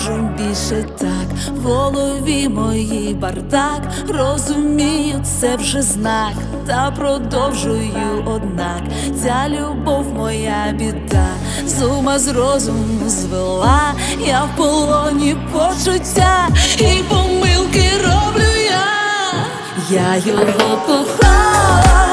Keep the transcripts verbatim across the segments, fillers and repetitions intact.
можу більше так. В голові моїй бардак, розумію, це вже знак. Та продовжую, однак ця любов моя біда. З ума з розуму звела, я в полоні почуття, і помилки роблю я. Я його кохала,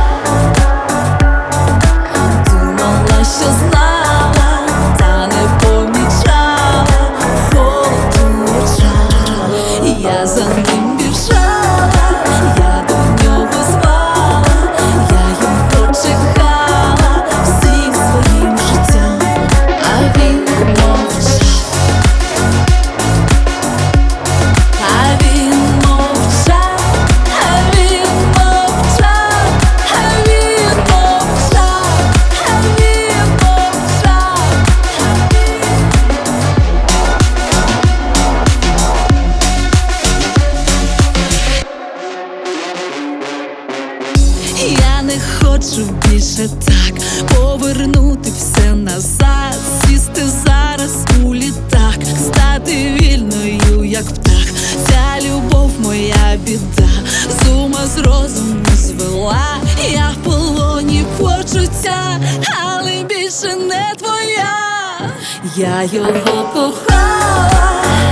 думала, що знала, та не помічала холоду в очах. Я за ним біжала, я до нього звала, я його чекала всім своїм життям, а він мовчав, а він мовчав, а він мовчав, а він мовчав, а він мовчав. Я не хочу більше так повернути все назад, сісти зараз у літак, стати вільною, як птах. Ця любов моя біда, з ума з розуму звела, я в полоні почуття, але більше не твоя. Я його кохала,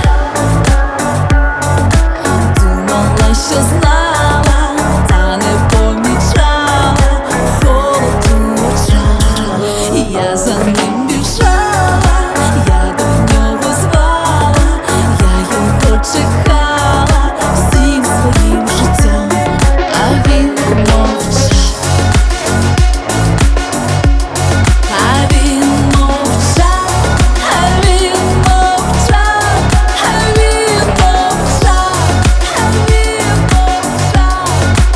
думала, що знала, та не помічала холоду в очах. Я за ним біжала, я до нього звала, я його чекала всім своїм життям, а він мовчав, а він мовчав, а він мовчав, а він мовчав, а він мовчав.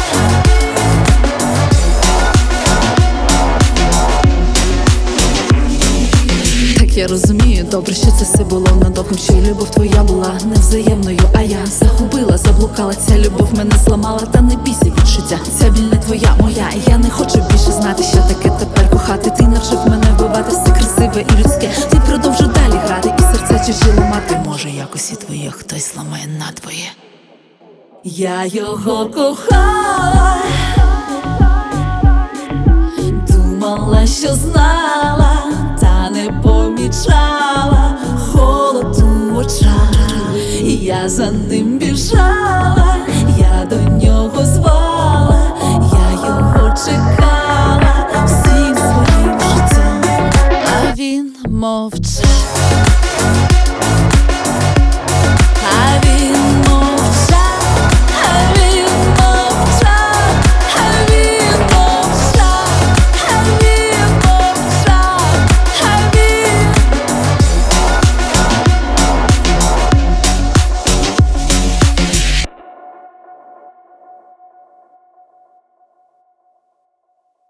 Так я розумію, добре, що це все було надовго, що й любов твоя була невзаємною, а я загубила, заблукала, ця любов мене зламала, та не бійся відчуття, ця біль не твоя, моя. Я не хочу більше знати, що таке тепер кохати. Ти навчив мене вбивати все красиве і людське. Ти продовжуй далі грати і серця чужі ламати. Може, якось і твоє хтось зламає надвоє. Я його кохала, думала, що знала, та не помічала холоду в очах. Я за ним біжала,